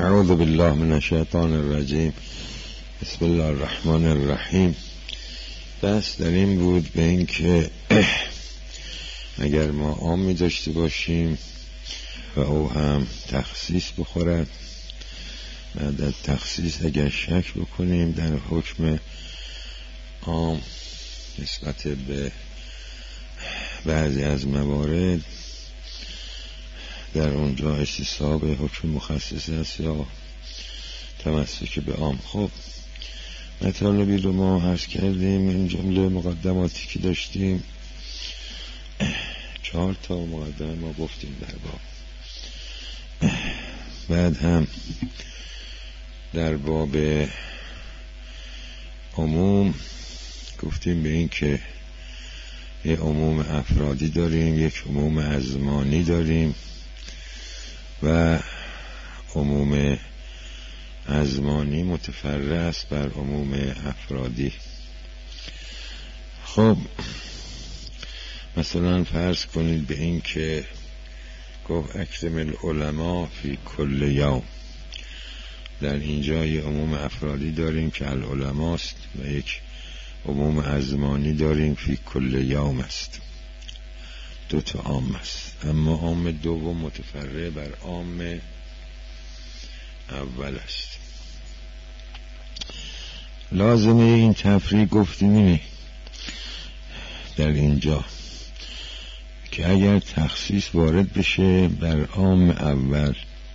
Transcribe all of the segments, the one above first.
اعوذ بالله من الشیطان الرجیم. بسم الله الرحمن الرحیم. بس در این بود به این که اگر ما عامی داشته باشیم و او هم تخصیص بخورد، بعد از تخصیص اگر شک بکنیم در حکم عام نسبت به بعضی از موارد، در اونجا استصحاب حکم مخصص است یا تمسک به عام. خب مطالبی رو ما عرض کردیم، این جمله مقدماتی که داشتیم 4 تا مقدمه ما گفتیم در باب. بعد هم در باب عموم گفتیم به این که یک عموم افرادی داریم، یک عموم ازمانی داریم و عموم ازمانی متفرع است بر عموم افرادی. خب مثلا فرض کنید به این که گفت اکرم العلماء فی کل یوم، در اینجا یک عموم افرادی داریم که العلماء است و یک عموم ازمانی داریم فی کل یوم است. 2 تا عام است، اما عام دوم متفرع بر عام اول است. لازمه این تفریق گفتیم اینه در اینجا که اگر تخصیص وارد بشه بر عام اول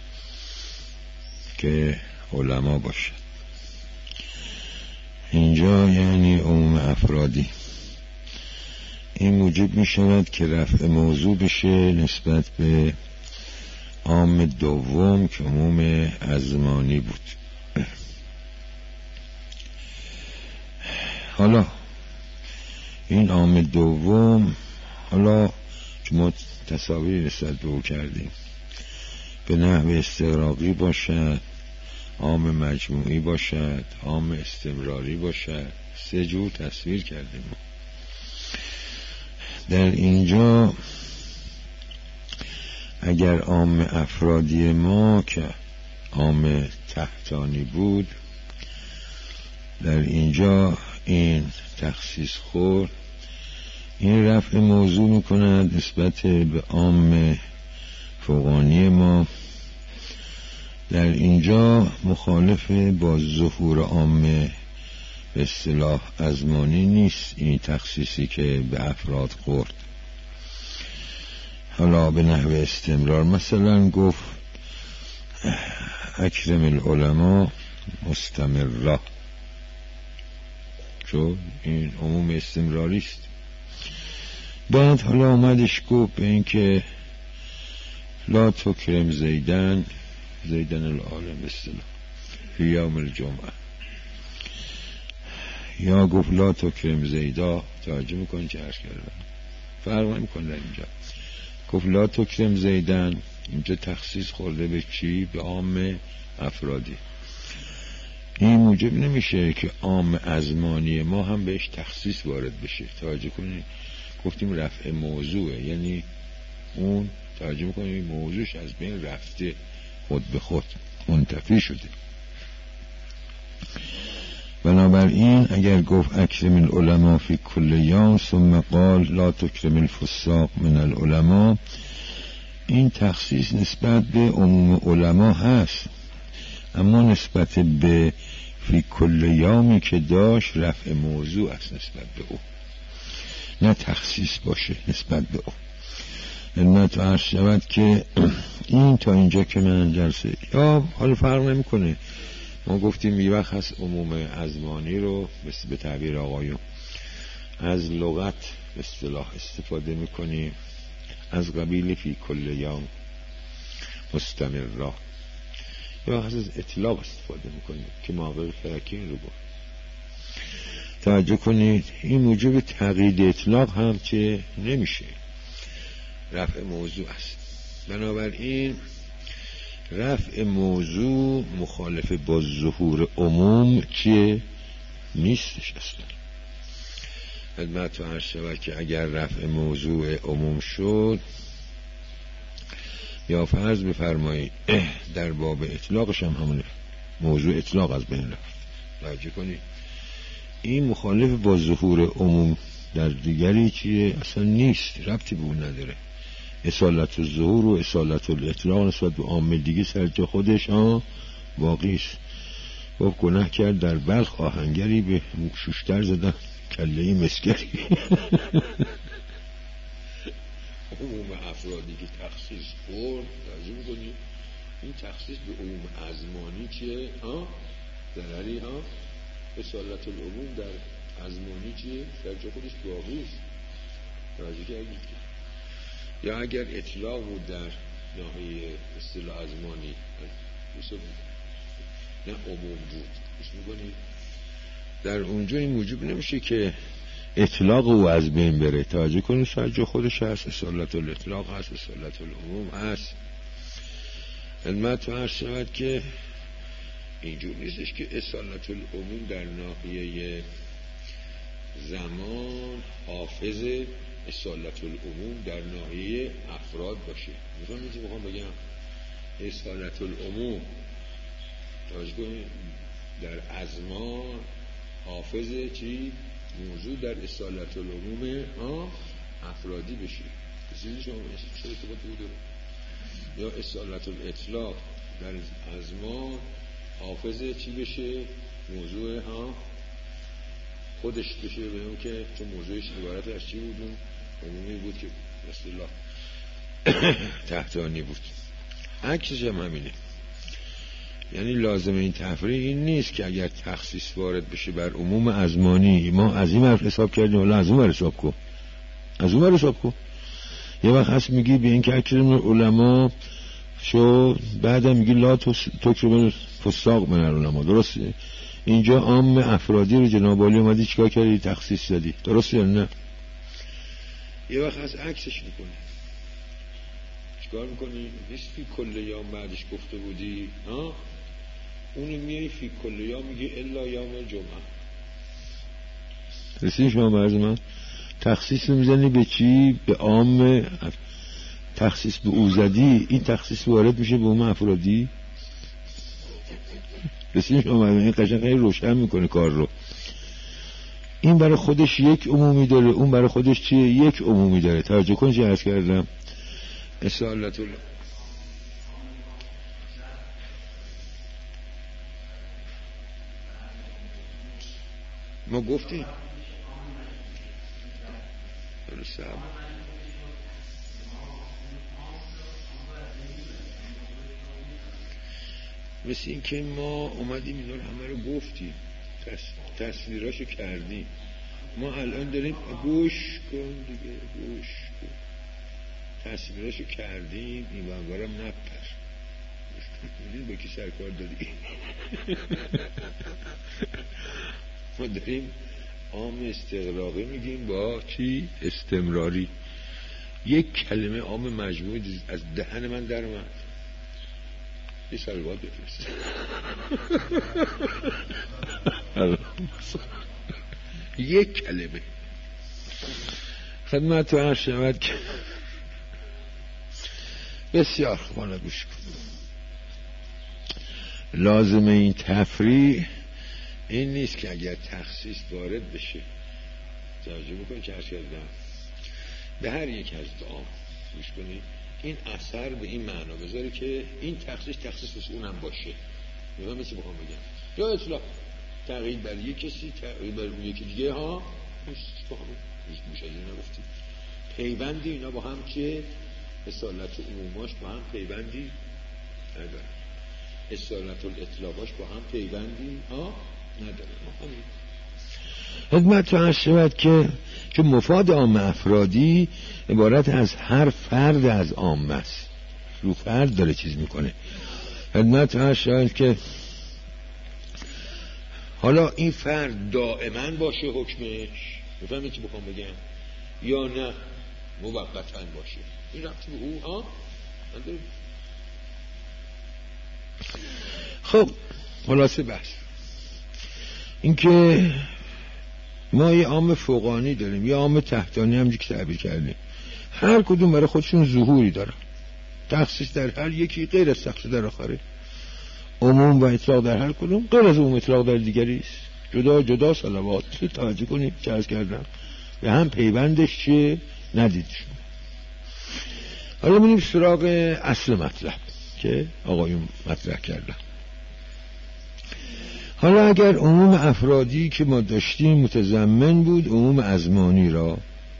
که علما باشد، اینجا یعنی عموم افرادی، این موجب می شود که رفع موضوع بشه نسبت به عام دوم که عموم ازمانی بود. حالا این عام دوم، حالا که ما تصاویر نسبت به او کردیم، به نحو استغراقی باشد، عام مجموعی باشد، عام استمراری باشد، 3 جور تصویر کردیم. در اینجا اگر عام افرادی ما که عام تحتانی بود، در اینجا این تخصیص خورد، این رفع موضوع میکند نسبت به عام فوقانی ما. در اینجا مخالف با ظهور عام به اصطلاح ازمانی نیست این تخصیصی که به افراد خورد. حالا به نحو استمرار مثلا گفت اکرم العلماء مستمرا، چون این عموم استمراری است. بعد حالا آمدش گفت به این که لا تکرم زیدن العالم به اصطلاح فی یوم الجمعه، یا گفت لا تکرم زیدا، توجه میکنی چه عرض کردم، فرق نمیکنه. در اینجا گفت لا تکرم زیدن، اینجا تخصیص خورده به چی؟ به عام افرادی. این موجب نمیشه که عام ازمانی ما هم بهش تخصیص وارد بشه. توجه کنید گفتیم رفع موضوعه، یعنی اون توجه میکنید موضوعش از بین رفته، خود به خود منتفی شده. بنابراین اگر گفت اکرم العلماء فی کل یوم ثم قال لا تکرم الفساق من العلماء، این تخصیص نسبت به عموم علما هست، اما نسبت به فی کل یومی که داشت رفع موضوع است نسبت به او، نه تخصیص باشه نسبت به او. علمت عرض شود که این تا اینجا که من جلسه، یا حالا فرق نمی کنه، ما گفتیم یه وقت هست عموم ازمانی رو به تعبیر آقایون از لغت به اصطلاح استفاده میکنیم از قبیل فی کل یوم مستمرا، یا از اطلاق استفاده میکنیم که ماقع فرکین رو بود. توجه کنید این موجب تقیید اطلاق هم که نمیشه، رفع موضوع است. بنابراین رفع موضوع مخالف با ظهور عموم چیه؟ نیستش اصلا. خدمت تو عرض شود که اگر رفع موضوع عموم شد، یا فرض بفرمایید در باب اطلاقش هم همونه، موضوع اطلاق از بین رفت. توجه کنید این مخالف با ظهور عموم در دیگری چیه؟ اصلا نیست، ربطی به اون نداره. اصالت الظهور و اصالت الاطلاق نسبت به عام دیگه سر جا خودش باقی است. با گناه کرد در بلخ آهنگری به شوشتر زدن کله مسگری. عموم افرادی که تخصیص خورد توجه می‌کنید این تخصیص به عموم ازمانی چیه؟ ضرری اصالت العموم در ازمانی چیه؟ در جا خودش باقی است. توجه کردید؟ یا اگر اطلاق بود در ناحیه اصطلاح ازمانی نه عموم بود گوش میکنید در اونجا این موجب نمیشه که اطلاق او از بین بره. توجه کنید سر جا خودش هست، اصالت الاطلاق هست، اصالت العموم هست. علمت و عرض شود که اینجور نیستش که اصالت العموم در ناحیه زمان حافظ اصالت العموم در ناحیه افراد باشه. میخوام بگم اصالت العموم توجه کنید در ازمان حافظ چی؟ موضوع در اصالت العموم افرادی بشه. کسی شما چه ارتباطی بوده؟ یا اصالت الاطلاق در ازمان حافظ چی بشه؟ موضوع خودش بشه، به اون که چون موضوعش عبارت از چی بود؟ عمومی بود که اصطلاح تحتانی بود. عکسش هم همینه. یعنی لازم این تفریق این نیست که اگر تخصیص وارد بشه بر عموم ازمانی ما از این حرف حساب کردیم ولی از اون ور حساب کن، از اون ور حساب کن. یه وقت هست میگی به این که اکرم علما شو، بعدم میگی لا تکرم فساق من العلماء. درسته؟ اینجا عام افرادی رو جناب عالی اومدی چیکار کردی؟ تخصیص دادی. درسته یا نه؟ یه وقت هست عکسش میکنی. چیکار میکنی؟ نیست فی کل یوم بعدش گفته بودی اونو میای فی کل یوم میگی الا یوم جمعه. رسید شما برز من تخصیص رو میزنی به چی؟ به عام. تخصیص به اوزدی، این تخصیص وارد میشه به عام افرادی. رسید شما برز من این قشنگ خیلی روشن میکنه کار رو. این برای خودش یک عمومی داره، اون برای خودش چیه؟ یک عمومی داره. توجه کن چی عرض کردم. اصالت الله ما گفتیم درسته مثل این که ما اومدیم اینا رو همه رو گفتیم، تصویراشو کردیم. ما الان داریم گوش کن دیگه، گوش کن، تصویراشو کردیم. این منورم نپر میدونی با کی سرکار دادی. ما داریم عام استقراقی میگیم با چی؟ استمراری. یک کلمه عام مجموعی از دهن من در من یه سلوات بفرست. یک کلمه خدمت تو هر شود که بسیار خوبانه گوش کن. لازم این تفریح این نیست که اگر تخصیص وارد بشه توجه بکنی که هر کردم به هر یک از دعا گوش کنی این اثر به این معنا بذاره که این تخصیص اونم باشه. میگم مثل بخوام بگم یا اطلاق تغییر بر یک کسی تغییر بر یکی دیگه ها میشه از این نگفتیم. پیوندی اینا با هم که اصالت عموماش با هم پیوندی نداره، اصالت الاطلاقاش با هم پیوندی نداره. خدمت تو عرض شود که چون مفاد عام افرادی عبارت از هر فرد از عامه است، رو فرد داره چیز میکنه. خدمت تو عرض شود که حالا این فرد دائما باشه حکمش، بفهمی چی بخوام بگم، یا نه موقتا باشه. این ربطی به او نداره. خب خلاصه بحث این که ما یه عام فوقانی داریم، یه عام تحتانی همونجوری که تعبیر کردیم، هر کدوم برای خودشون ظهوری دارن. تخصیص در هر یکی غیر از تخصیص در آخره، عموم و اطلاق در هر کدوم غیر از عموم اطلاق در دیگری است. جدا جدا صلوات توجه کنید چه عرض کردم به هم پیوندش چیه ندید شما. حالا میریم سراغ اصل مطلب که آقایون مطرح کردن. حالا اگر عموم افرادی که ما داشتیم متضمن بود عموم ازمانی را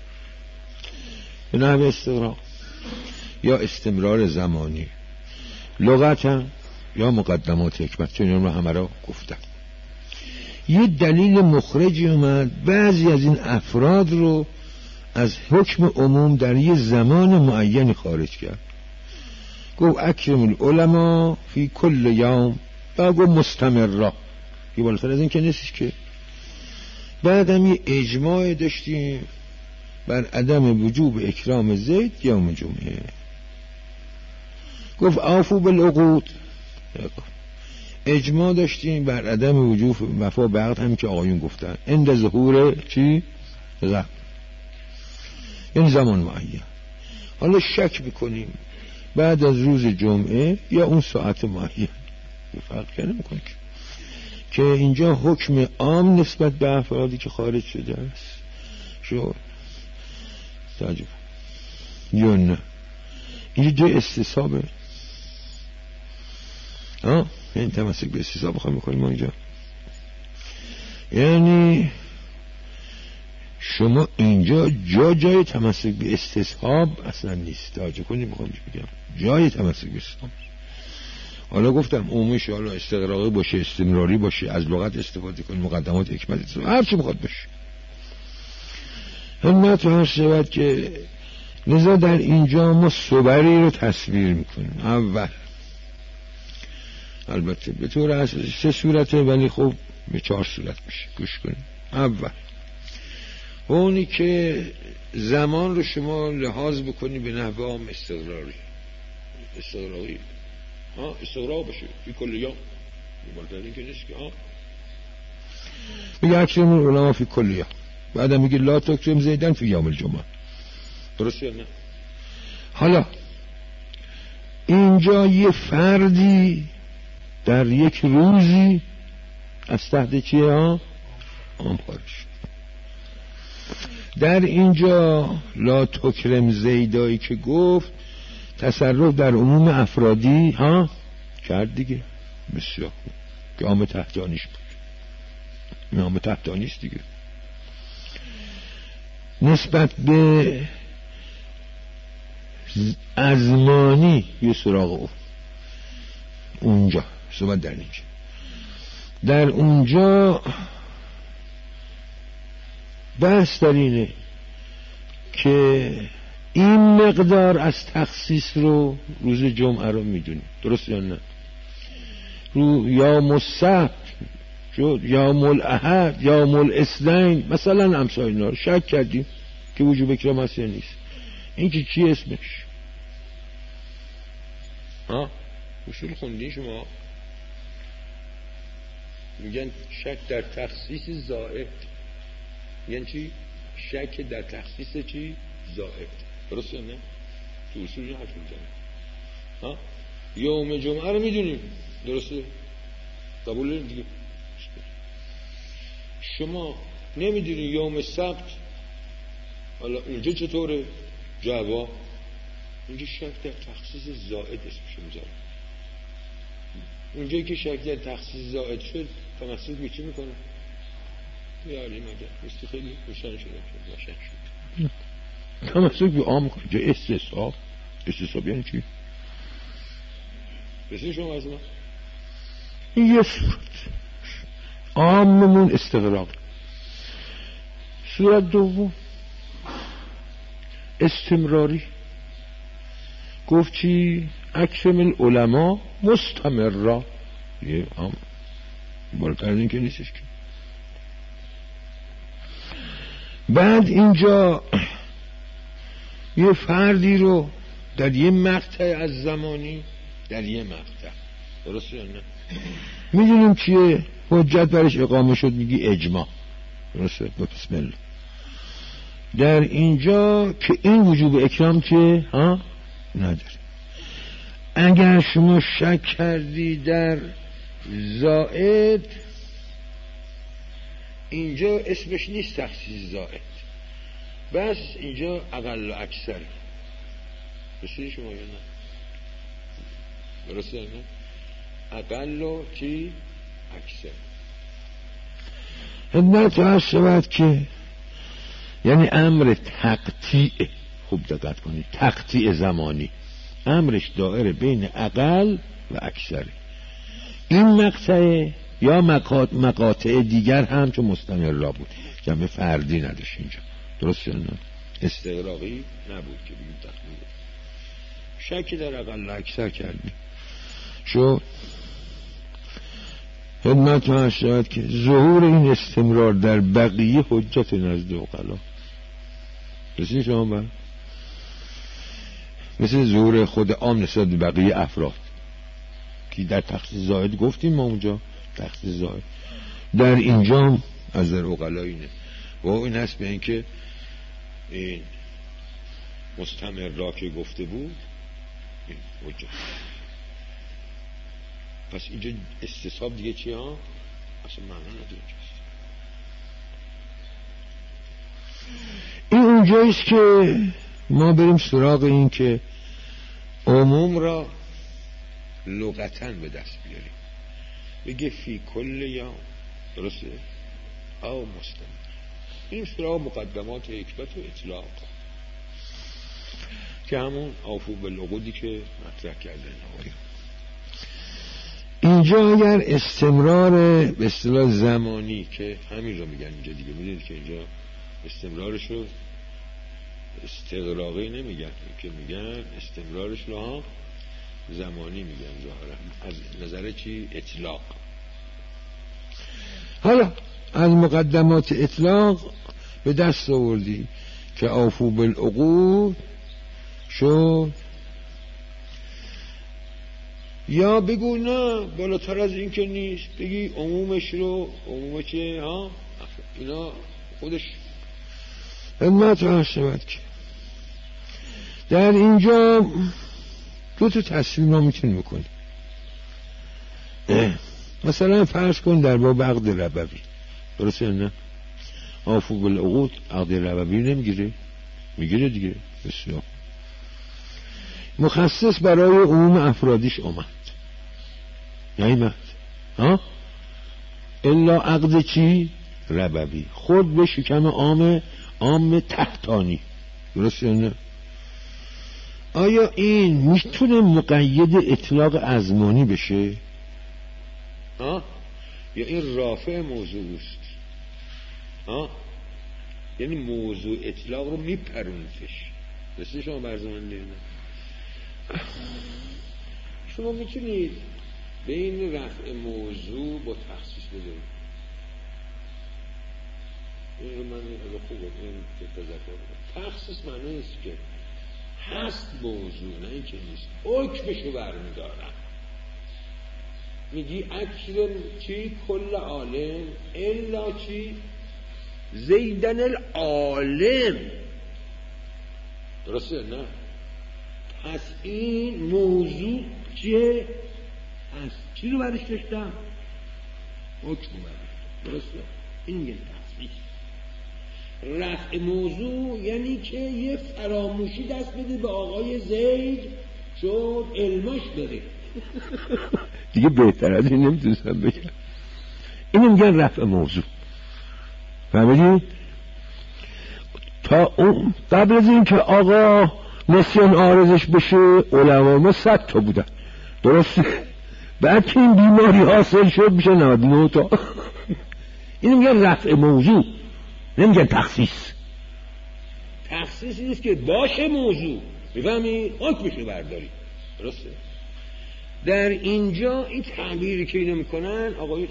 به نحو استقراء یا استمرار زمانی، لغتا یا مقدمات حکمت، چون این رو همه را گفتم، یه دلیل مخرجی اومد بعضی از این افراد رو از حکم عموم در یه زمان معین خارج کرد. گفت اکرم العلماء فی کل یوم، بعد گفت مستمرا، یه بالاتر از این که نیستش که. بعد هم یه اجماع داشتیم بر عدم وجوب اکرام زید یوم جمعه. گفت عفو بالعقود، اجماع داشتیم بر عدم وجوب وفا به عقد، هم که آقایون گفتن عند ظهور چی؟ زمان، یعنی زمان معین. حالا شک بکنیم بعد از روز جمعه یا اون ساعت معین، فرق نمیکنه که اینجا حکم عام نسبت به افرادی که خارج شده است شو تعجب یا نه، اینجا جای استصحابه. این تمسک به استصحاب بخوایم میکنیم ما اینجا، یعنی شما اینجا جای تمسک به استصحاب اصلا نیست. توجه کنید میخوام بگم جای تمسک به استصحاب. حالا گفتم عمومش حالا استقراقی باشه استمراری باشه، از لغت استفاده کنید، مقدمات حکمت هر چی میخواد باشه. همت هر شود که لذا در اینجا ما صبری رو تصویر میکنیم. اول البته به طور اساسی 3 صورته ولی خب به 4 صورت میشه، گوش کنید. اول اونی که زمان رو شما لحاظ بکنی به نحو عام استقراری، استقراقی استقراق باشه فی کل یوم، بالاتر این که نیست که میگه اکرم العلماء فی کل یوم، بعدم میگه لا تکرم زیدن فی یوم الجمعه. درسته یا نه؟ حالا اینجا یه فردی در یک روزی از تحت چیه عام خارج. در اینجا لا تکرم زیدایی که گفت تصرف در عموم افرادی کرد دیگه. بسیار خوب که عام تحتانیش بود، عام تحتانیش دیگه. نسبت به ازمانی یه سراغ اونجا صحبت در اونجا بحث در اینه که این مقدار از تخصیص رو روز جمعه رو میدونیم، درست یا نه؟ رو یوم السبت شد، یوم الاحد، یوم الاثنین مثلا امثال اینا رو شک کردیم که وجوب اکرام هست یا نیست. این که چی اسمش؟ اصول خوندین شما؟ میگن شک در تخصیص زائد. یعنی چی؟ شک در تخصیص چی؟ زائد. درسته نه؟ تو اصول این حرف میزنه. یوم جمعه رو میدونیم، درسته؟ قبول داریم دیگه. شما نمیدونی یوم سبت حالا اونجا چطوره؟ جواب اینجا شک در تخصیص زائد اسمش میذاره. اونجایی که شک در تخصیص زائد شد تمسک به چی میکنه؟ یاری مگه مثل خیلی روشن شده روشن شد تمسک به عام میکنه. جا استصحاب یعنی چی؟ بسید شما از من این یه صورت عاممون استقراق. صورت دوم استمراری. گفت چی؟ اکرم العلماء مستمرا. یه عام بالاتر این که نیستش که. بعد اینجا یه فردی رو در یه مقطع از زمانی، در یه مقطع، درست یا نه؟ میدونیم چیه؟ حجت برش اقامه شد، میگی اجماع، درسته؟ بسم الله. در اینجا که این وجوب اکرام که نداره. اگر شما شک کردی در زائد، اینجا اسمش نیست تخصیص زائد، بس اینجا اقل و اکثر. درسته شما یا نه؟ درسته نه؟ اقل و چی؟ اکثر. خدمت عرض شود که یعنی امر تقطیع، خوب دقت کنید، تقطیع زمانی، امرش دائره بین اقل و اکثر. این مقطع یا مقاطع دیگر هم که مستمر را بود، جمع فردی نداشت اینجا. درسته نه؟ استغراقی نبود که بگیم تخمیه. شکی در اقل و اکثر کردیم. شو خدمت من شاید که ظهور این استمرار در بقیه حجت نزد عقلا. رسید شما من مثل ظهور خود عام نسبت به بقیه افراد که در تخصیص زائد گفتیم ما اونجا تخصیص زائد، در اینجا از در عقلا اینه و این هست به اینکه این مستمر را که گفته بود این حجت. پس اینجا استصحاب دیگه چی ها؟ اصلا معنی نداره. این اونجاییست که ما بریم سراغ این که عموم را لغتاً به دست بیاریم. بگه فی کل یا درسته؟ او مستمر. این سراغ مقدمات حکمت و اطلاق که همون اوفو بالعقودی که مطرح کردن آقایان. اینجا اگر استمرار به اصطلاح زمانی که همین رو میگن اینجا دیگه، میدونید که اینجا استمرارش رو استغراقی نمیگن که میگن استمرارش رو ها زمانی میگن ظاهرا از نظر چی؟ اطلاق. حالا از مقدمات اطلاق به دست آوردی که اوفو بالعقود شد، یا بگو نه بالاتر از این که نیست، بگی عمومش رو، عموم چه ها اینا خودش خدمت را شود که در اینجا دو تا تصمیم را میتونی بکنی. مثلا فرض کن در باب عقد ربوی، درسته نه؟ اوفو بالعقود عقد ربوی نمیگیره؟ میگیره دیگه. بسیار مخصص برای عموم افرادیش اومد نیامد ها؟ الا عقد چی؟ ربوی، خود به شکم عام تحتانی. درسته نه؟ آیا این میتونه مقید اطلاق ازمانی بشه؟ ها؟ یا این رافع موضوع است؟ ها؟ یعنی موضوع اطلاق رو میپرونتش. مثل شما برزمان نه شما میتونید بین رفع موضوع با تخصیص بدونید. این رو من خوبه این تذکر تخصیص معنی است که هست موضوع، نه این که نیست. حکمشو برمیدارم، میگی اکرم چی؟ کل عالم الا چی؟ زیدن العالم. درسته نه؟ پس این موضوع چیه؟ هست. چی رو برش داشتم؟ حکم برش. درسته؟ این میگه تخصیص. رفع موضوع یعنی که یه فراموشی دست بده به آقای زید چون علمش داره. دیگه بهتر از این نمیتونستم بگم. اینو میگن رفع موضوع. فهمیدید؟ تا اون قبل از این که آقا نسیان عارضش بشه علما ما 100 تا بودن، درسته؟ بعد که این بیماری حاصل شد میشه 99 تا. اینو میگن رفع موضوع، نمیگن تخصیص. تخصیص نیست که باشه موضوع، میفهمی؟ حکمشو برداری. درسته؟ در اینجا این تعبیری که اینو میکنن آقای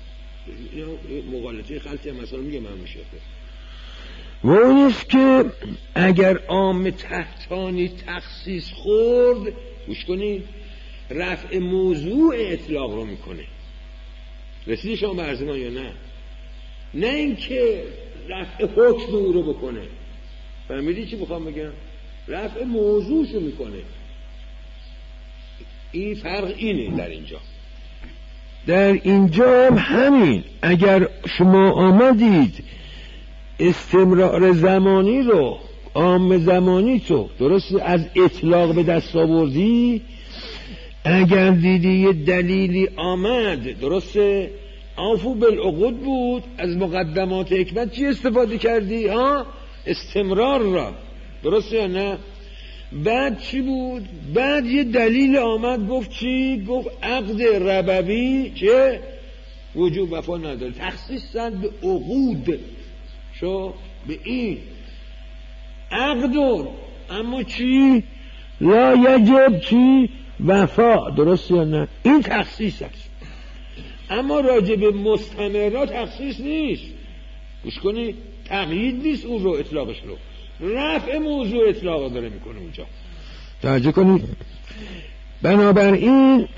مغالطه خلطی هم مثلا میگه من میشه و اونیست که اگر عام تحتانی تخصیص خورد، گوش کنید، رفع موضوع اطلاق رو میکنه. رسیدی شما به عرض من یا نه؟ نه اینکه رفع حکم او رو بکنه. فهمیدی چی بخوام بگم؟ رفع موضوعشو میکنه. این فرق اینه در اینجا هم همین. اگر شما آمدید استمرار زمانی رو، عام زمانی تو درست از اطلاق به دست آوردی، اگر دیدی یه دلیلی آمد درسته اوفوا بالعقود بود، از مقدمات حکمت چی استفاده کردی؟ استمرار را، درسته یا نه؟ بعد چی بود؟ بعد یه دلیل آمد گفت چی؟ گفت عقد ربوی چه؟ وجوب وفا نداره، تخصیص زد به عقود، شو به این عقدون، اما چی؟ لا یجب چی؟ وفا، درست یا نه؟ این تخصیص است. اما راجع به مستمرات تخصیص نیست، گوش کنی، تقیید نیست اون رو، اطلاقش رو، رفع موضوع اطلاق داره میکنه اونجا، توجه کنید. بنابراین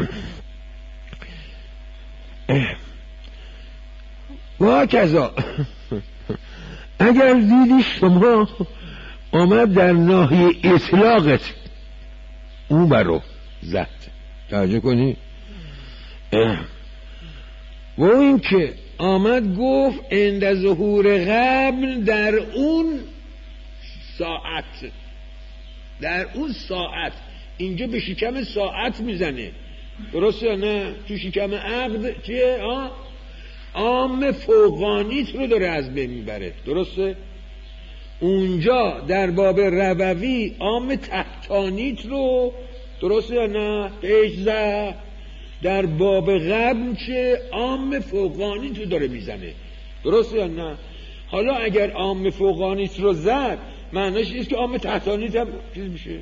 و کذا اگر دیدی شما آمد در ناحیه اطلاقت اون برو زد، توجه کنی، و این که آمد گفت عند ظهور قبل، در اون ساعت، در اون ساعت، اینجا به شکم ساعت میزنه، درسته یا نه؟ تو شکم عقد چیه؟ عام فوقانیت رو داره از بین میبره، درسته؟ اونجا در باب ربوی عام تحتانیت رو، درسته یا نه؟ پیشزه در باب قبل چه؟ عام فوقانیت رو داره میزنه، درسته یا نه؟ حالا اگر عام فوقانیت رو زد معنیش نیست که عام تحتانیت هم چیز میشه.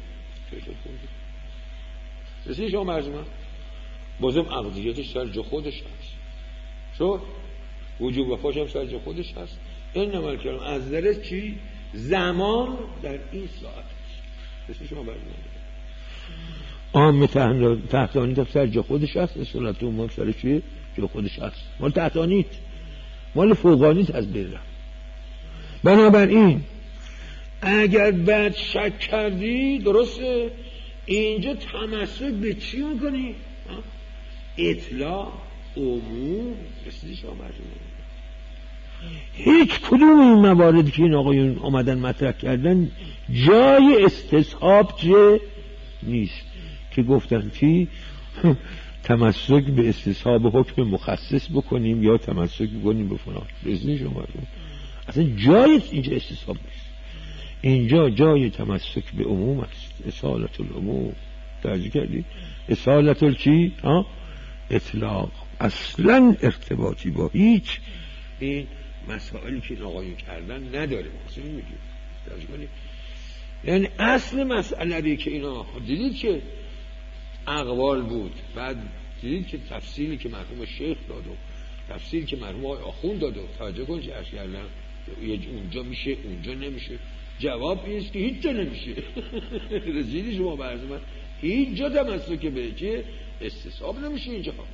رسید شما مرزمه بازم عقدیتش سر جا خودش هست، شو وجوب وفاش هم سر جا خودش هست. این نمال کردم از درست چی؟ زمان در این ساعت هست. رسید شما مرزمه عام تحتانیت هم سر جا خودش هست، اصالت هم سر چی؟ جا خودش هست. مال تحتانیت، مال فوقانیت از بیرم. بنابراین اگر بعد شک کردی، درسته، اینجا تمسک به چی میکنی؟ اطلاع، عموم. رسیدی شما مرجمه هیچ کدوم این مواردی که این آقایون آمدن مطرح کردن جای استصحاب چه نیست که گفتن چی؟ تمسک به استصحاب حکم مخصص بکنیم یا تمسک بکنیم به فلان. رسیدی شما مرجمه اصلا جای اینجا استصحاب نیست، اینجا جای تمسک به عموم است. اصالت العموم، توجه کردی؟ اصالت چی؟ اطلاق اصلا ارتباطی با هیچ این مسائلی که این آقایون کردن نداره. اصلا میگیم توجه کنید، یعنی اصل مسئله که اینا دیدید که اقوال بود، بعد دیدید که تفصیلی که مرحوم شیخ داد و تفصیلی که مرحوم آقای آخوند داد و توجه کن چه عرض کردن، اونجا میشه اونجا نمیشه. جواب اینست که هیچ جا نمیشه. رسیدی شما برز من هیچ جا تمسک به چه؟ استصحاب نمیشه.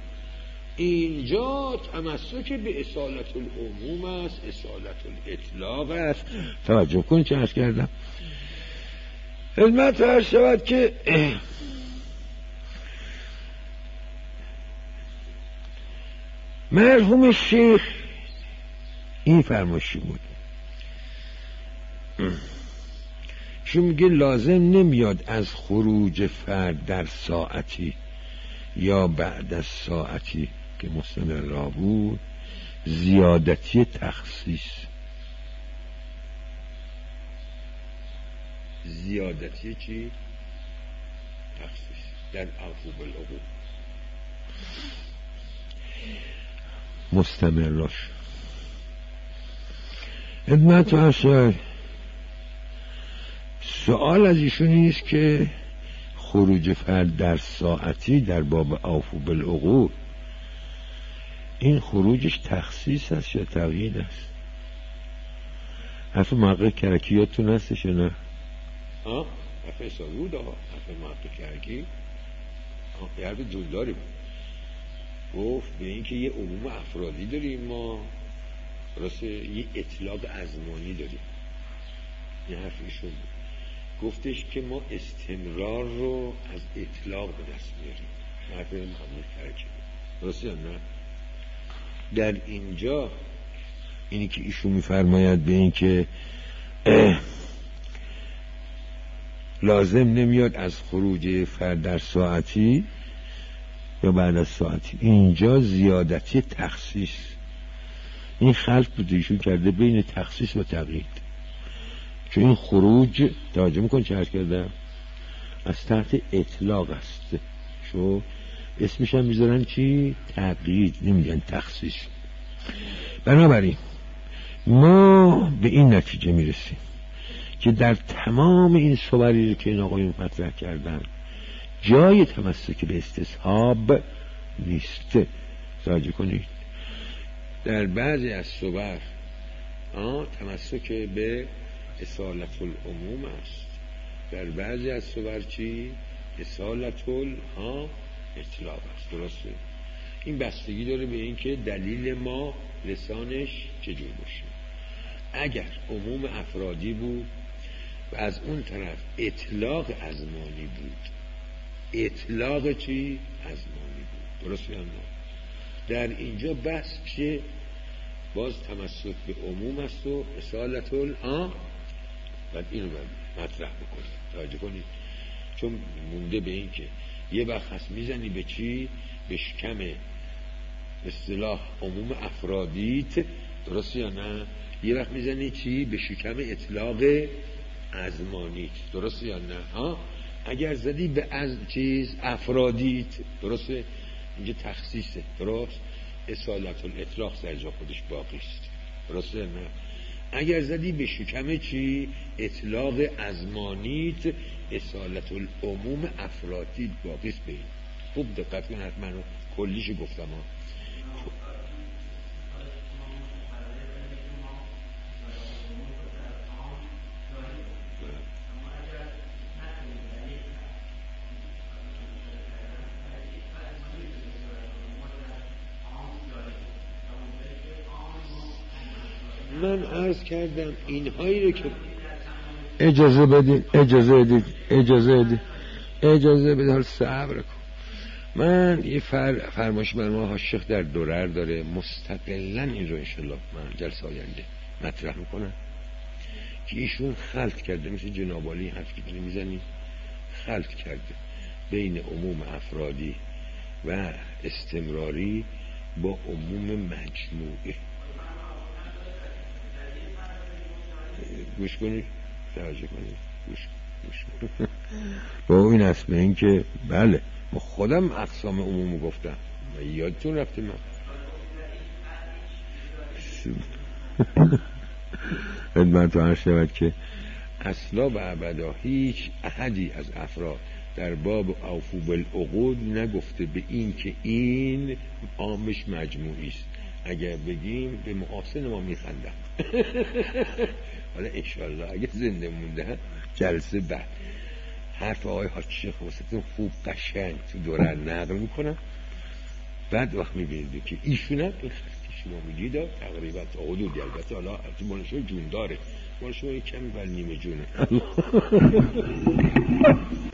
اینجا تمسک به اصالت العموم است، اصالت الاطلاق است. توجه کن چه عرض کردم خدمت عرض شود که مرحوم شیخ این فرمایشی بود چون میگه لازم نمیاد از خروج فرد در ساعتی یا بعد از ساعتی که مستمر را بود زیادتی تخصیص، زیادتی چی؟ تخصیص در اوفوا بالعقود مستمر راش. خدمت اشار سوال از ایشون نیست که خروج فرد در ساعتی در باب اوفوا بالعقود این خروجش تخصیص است یا تقیید است؟ حرف محقق کرکیاتون هستش یا نه؟ حرف حسابی بود آقا، حرف محقق کرکی یه حرف جلداری بود. گفت به این که یه عموم افرادی داریم ما، راسته یه اطلاق ازمانی داریم. یه حرف ایشون بود، گفتش که ما استمرار رو از اطلاق به دست میاریم. حرف محمد ترکی درسته یا نه؟ در اینجا اینی که ایشون میفرماید به این که لازم نمیاد از خروج فرد در ساعتی یا بعد از ساعتی، اینجا زیادتی تخصیص، این خلط بوده ایشون کرده بین تخصیص و تقیید. چون این خروج توجه میکن چه عرض کردم از تحت اطلاق است، شو اسمش هم میذارن چی؟ تقیید، نمیگن تخصیص. بنابراین ما به این نتیجه میرسیم که در تمام این صوری که این آقایون مطرح کردن جای تمسک به استصحاب نیست. توجه کنید در بعضی از صور تمسک به اصالت العموم است، در بعضی از صور چی؟ اصالت اطلاق است. درسته؟ این بستگی داره به این که دلیل ما لسانش چجور باشه. اگر عموم افرادی بود و از اون طرف اطلاق ازمانی بود، اطلاق چی؟ ازمانی بود. درست یا نه؟ در اینجا بحث میشه باز تمسک به عموم است و اصالت بعد اینو مطرح بکنید. توجه کنید چون مونده به این که یه وقت هست میزنی به چی؟ به شکم اصطلاح عموم افرادیت، درست یا نه؟ یه وقت میزنی چی؟ به شکم اطلاق ازمانیت، درست یا نه؟ اگر زدی به از چیز افرادیت، درسته؟ اینجا تخصیصه، درست؟ اصالت الاطلاق در جا خودش باقی است، درست یا نه؟ اگر زدی به شکم چی؟ اطلاق ازمانیت، اصالت العموم افرادیت باقی است. به این خوب دقت کن، حتما کلیش گفتم من عرض کردم اینهایی رو که اجازه بدید حال صبر کن. من یه فرمایش بر ما شیخ در درر داره، مستقلاً این رو انشالله من جلسه آینده مطرح میکنم که ایشون خلط کرده، مثل جناب عالی حرف که داری میزنی، خلط کرده بین عموم افرادی و استمراری با عموم مجموعه. گوش کنید، توجه کنید، گوش کنید. با این است به این که بله ما خودم اقسام عمومو گفتم، یادتون رفته من خدمت عرض شود که اصلا و ابدا هیچ احدی از افراد در باب اوفو بالعقود نگفته به این که این عامش مجموعی است. اگر بگیم به محاسن ما میخندم. حالا انشالله اگه زنده مونده جلسه بعد حرف آقای حاج شیخ واسهتون خوب قشنگ تو دوره نقل میکنم، بعد وقت میبینید که ایشون هم این خطی شما میگید تقریبا تا حدودی، البته حالا مال شما جون داره، مال شما یک کمی ولی نیمه جونه.